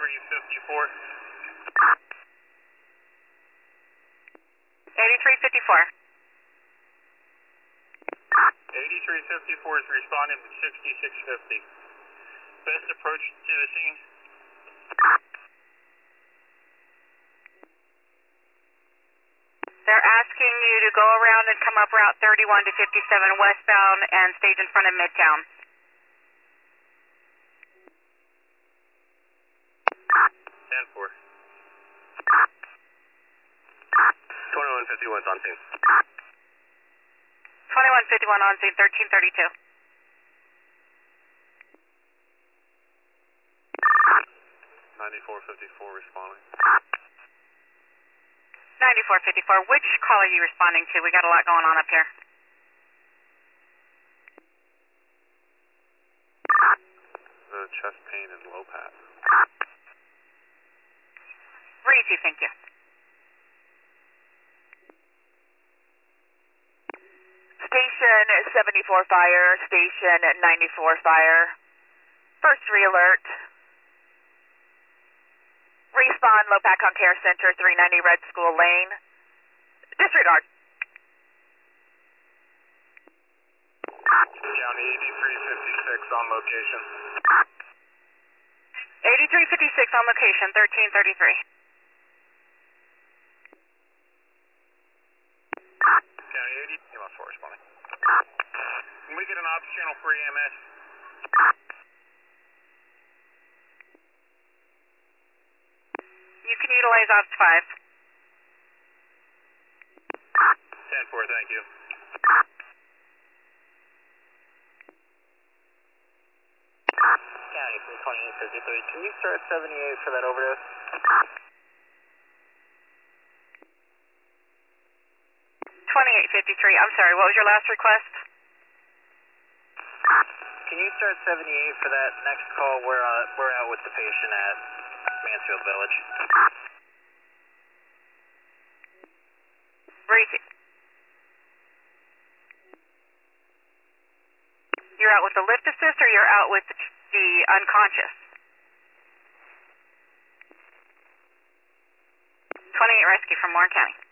8354. 8354. 8354 is responding to 6650. Best approach to the scene. They're asking you to go around and come up Route 31 to 57 westbound and stage in front of Midtown. 10-4. 2151's on scene. 2151 on scene, 1332. 9454 responding. 9454, which call are you responding to? We got a lot going on up here. The chest pain and low pat. Breezy, thank you. Station 74 fire, station 94 fire. First re-alert. Respawn, Lopac on Care Center, 390 Red School Lane. Disregard. County 8356 on location. 8356 on location, 1333. County 80, EMS 4 responding. Can we get an ops channel for EMS? You can utilize Ops 5. 10-4, thank you. County 32853, can you start 78 for that overdose? 2853, I'm sorry, what was your last request? Can you start 78 for that next call? We're out with the patient at Mansfield Village. Breezy. You're out with the lift assist or you're out with the unconscious? 28 rescue from Warren County.